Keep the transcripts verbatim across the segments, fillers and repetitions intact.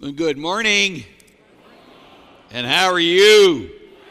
Good morning. And how are you?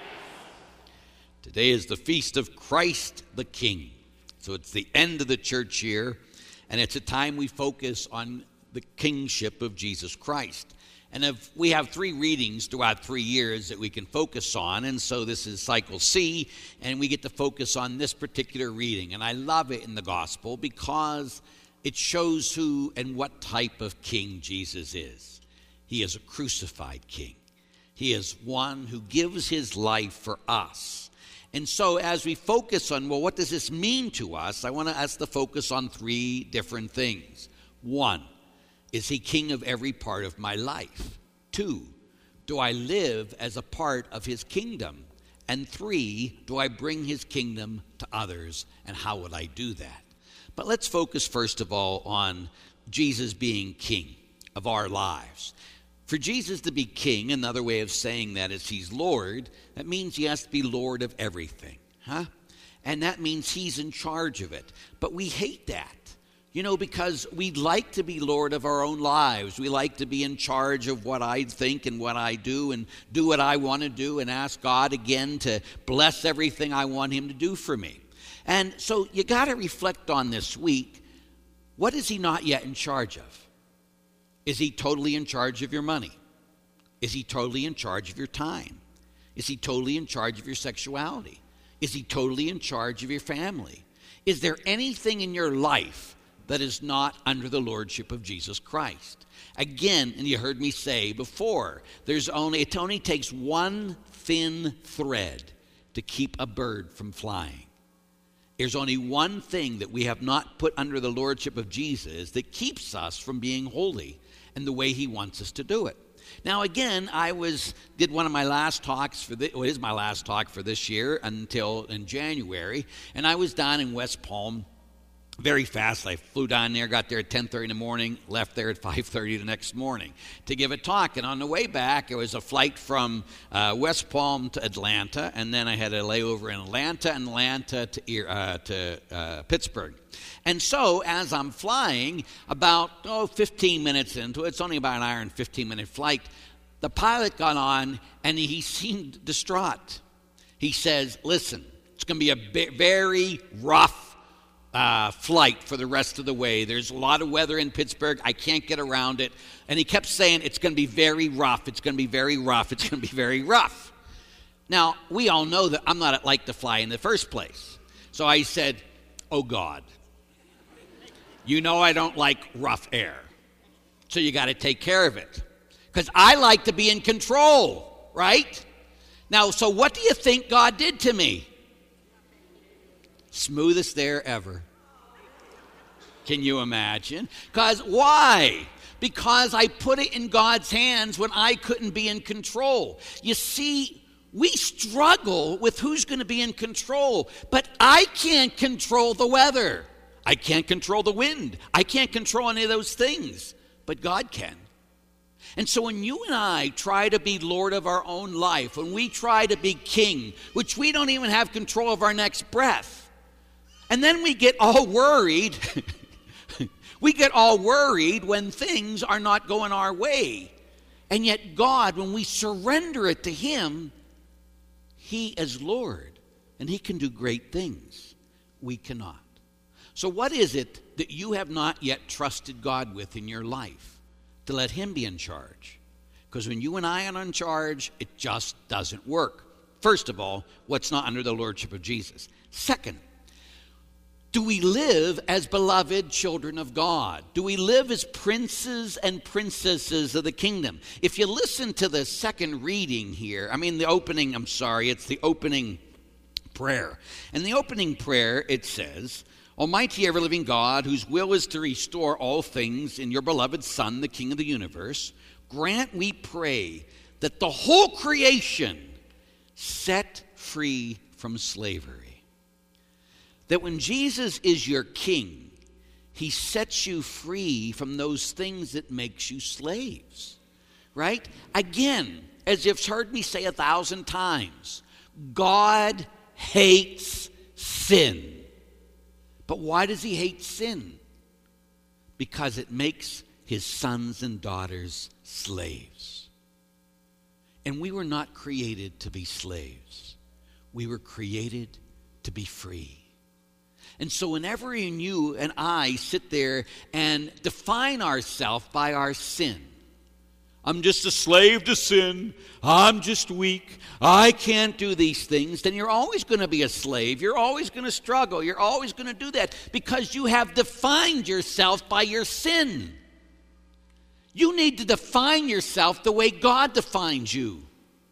Today is the feast of Christ the King. So it's the end of the church year, and it's a time we focus on the kingship of Jesus Christ. And if we have three readings throughout three years that we can focus on, and so this is cycle C, and we get to focus on this particular reading. And I love it in the gospel because it shows who and what type of king Jesus is. He is a crucified king. He is one who gives his life for us. And so as we focus on, well, what does this mean to us? I want to ask the focus on three different things. One, is he king of every part of my life? Two, do I live as a part of his kingdom? And three, do I bring his kingdom to others? And how would I do that? But let's focus first of all on Jesus being king of our lives. For Jesus to be king, another way of saying that is he's Lord, that means he has to be Lord of everything, huh? And that means he's in charge of it. But we hate that, you know, because we like to be Lord of our own lives. We like to be in charge of what I think and what I do and do what I want to do and ask God again to bless everything I want him to do for me. And so you got to reflect on this week, what is he not yet in charge of? Is he totally in charge of your money? Is he totally in charge of your time? Is he totally in charge of your sexuality? Is he totally in charge of your family? Is there anything in your life that is not under the lordship of Jesus Christ? Again, and you heard me say before, there's only it only takes one thin thread to keep a bird from flying. There's only one thing that we have not put under the lordship of Jesus that keeps us from being holy and the way he wants us to do it. Now, again, I was did one of my last talks for this, well, it is my last talk for this year until in January, and I was down in West Palm very fast. I flew down there, got there at ten thirty in the morning, left there at five thirty the next morning to give a talk. And on the way back, it was a flight from uh, West Palm to Atlanta, and then I had a layover in Atlanta and Atlanta to, uh, to uh, Pittsburgh. And so as I'm flying, about oh, fifteen minutes into it, it's only about an hour and fifteen minute flight, the pilot got on and he seemed distraught. He says, listen, it's going to be a b- very rough Uh, flight for the rest of the way. There's a lot of weather in Pittsburgh. I can't get around it. And he kept saying, it's going to be very rough. It's going to be very rough. It's going to be very rough. Now, we all know that I'm not like to fly in the first place. So I said, oh, God, you know I don't like rough air. So you got to take care of it. Because I like to be in control, right? Now, so what do you think God did to me? Smoothest air ever. Can you imagine? Because why? Because I put it in God's hands when I couldn't be in control. You see, we struggle with who's going to be in control, but I can't control the weather. I can't control the wind. I can't control any of those things, but God can. And so when you and I try to be Lord of our own life, when we try to be king, which we don't even have control of our next breath, and then we get all worried. we get all worried when things are not going our way. And yet God, when we surrender it to him, he is Lord. And he can do great things. We cannot. So what is it that you have not yet trusted God with in your life? To let him be in charge. Because when you and I are in charge, it just doesn't work. First of all, what's not under the lordship of Jesus? Second, do we live as beloved children of God? Do we live as princes and princesses of the kingdom? If you listen to the second reading here, I mean the opening, I'm sorry, it's the opening prayer. In the opening prayer, it says, Almighty ever-living God, whose will is to restore all things in your beloved Son, the King of the universe, grant, we pray, that the whole creation set free from slavery. That when Jesus is your king, he sets you free from those things that makes you slaves, right? Again, as you've heard me say a thousand times, God hates sin. But why does he hate sin? Because it makes his sons and daughters slaves. And we were not created to be slaves. We were created to be free. And so whenever you and I sit there and define ourselves by our sin, I'm just a slave to sin, I'm just weak, I can't do these things, then you're always going to be a slave. You're always going to struggle. You're always going to do that because you have defined yourself by your sin. You need to define yourself the way God defines you.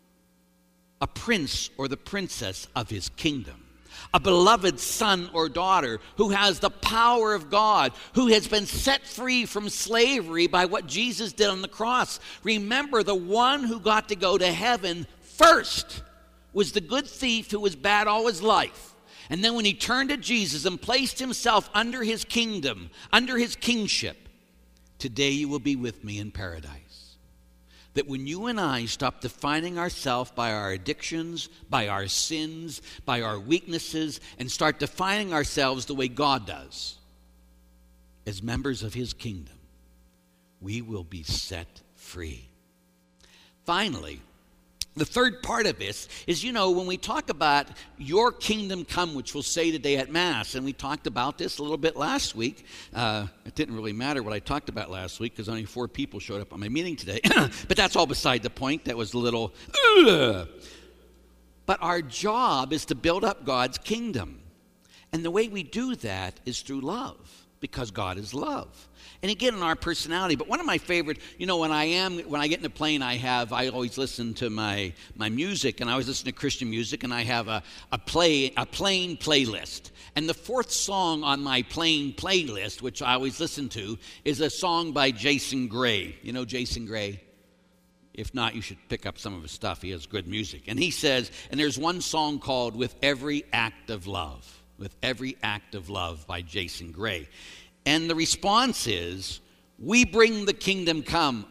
A prince or the princess of his kingdom. A beloved son or daughter who has the power of God, who has been set free from slavery by what Jesus did on the cross. Remember, the one who got to go to heaven first was the good thief who was bad all his life. And then when he turned to Jesus and placed himself under his kingdom, under his kingship, today you will be with me in paradise. That when you and I stop defining ourselves by our addictions, by our sins, by our weaknesses, and start defining ourselves the way God does, as members of his kingdom, we will be set free. Finally, the third part of this is, you know, when we talk about your kingdom come, which we'll say today at Mass, and we talked about this a little bit last week. Uh, it didn't really matter what I talked about last week because only four people showed up on my meeting today. But that's all beside the point. That was a little... Ugh. But our job is to build up God's kingdom. And the way we do that is through love, because God is love. And again, in our personality. But one of my favorite, you know, when I am, when I get in the plane, I have, I always listen to my my music, and I always listen to Christian music, and I have a, a play, a plane playlist. And the fourth song on my plane playlist, which I always listen to, is a song by Jason Gray. You know Jason Gray? If not, you should pick up some of his stuff. He has good music. And he says, and there's one song called With Every Act of Love. With Every Act of Love by Jason Gray. And the response is, we bring the kingdom come,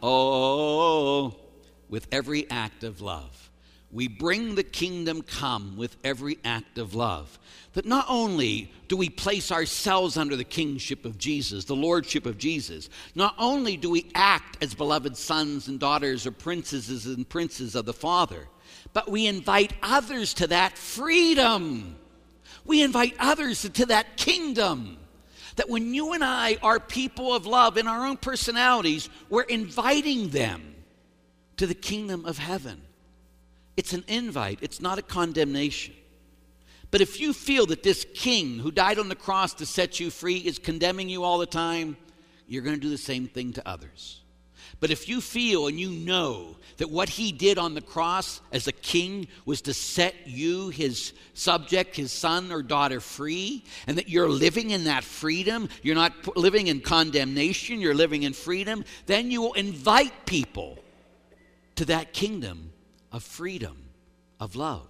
oh, with every act of love. We bring the kingdom come with every act of love. That not only do we place ourselves under the kingship of Jesus, the lordship of Jesus, not only do we act as beloved sons and daughters or princesses and princes of the Father, but we invite others to that freedom. We invite others to that kingdom. That when you and I are people of love in our own personalities, we're inviting them to the kingdom of heaven. It's an invite. It's not a condemnation. But if you feel that this king who died on the cross to set you free is condemning you all the time, you're going to do the same thing to others. But if you feel and you know that what he did on the cross as a king was to set you, his subject, his son or daughter, free, and that you're living in that freedom, you're not living in condemnation, you're living in freedom, then you will invite people to that kingdom of freedom, of love.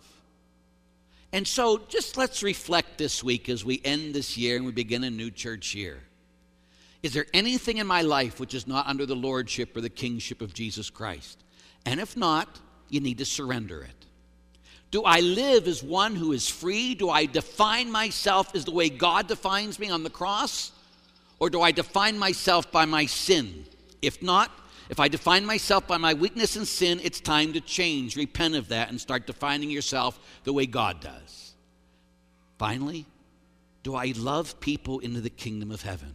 And so just let's reflect this week as we end this year and we begin a new church year. Is there anything in my life which is not under the lordship or the kingship of Jesus Christ? And if not, you need to surrender it. Do I live as one who is free? Do I define myself as the way God defines me on the cross? Or do I define myself by my sin? If not, if I define myself by my weakness and sin, it's time to change, repent of that, and start defining yourself the way God does. Finally, do I love people into the kingdom of heaven?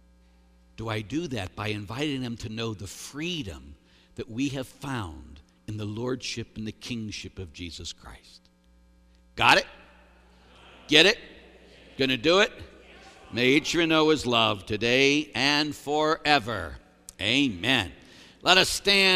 Do I do that by inviting them to know the freedom that we have found in the lordship and the kingship of Jesus Christ? Got it? Get it? Gonna do it? May each of you know his love today and forever. Amen. Let us stand.